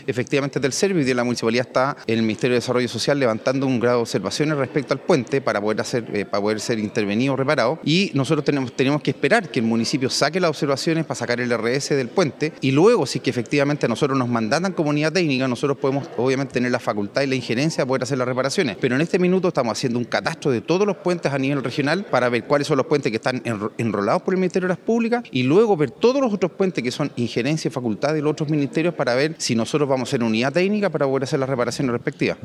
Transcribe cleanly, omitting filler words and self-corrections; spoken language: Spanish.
Efectivamente, del Servio y de la Municipalidad está el Ministerio de Desarrollo Social levantando un grado de observaciones respecto al puente para poder ser intervenido o reparado, y nosotros tenemos que esperar que el municipio saque las observaciones para sacar el RS del puente, y luego, si es que efectivamente a nosotros nos mandatan como unidad técnica, nosotros podemos obviamente tener la facultad y la injerencia de poder hacer las reparaciones. Pero en este minuto estamos haciendo un catastro de todos los puentes a nivel regional para ver cuáles son los puentes que están enrolados por el Ministerio de las Públicas, y luego ver todos los otros puentes que son injerencia y facultad de los otros ministerios para ver si nosotros vamos a ser unidad técnica para poder hacer las reparaciones respectivas.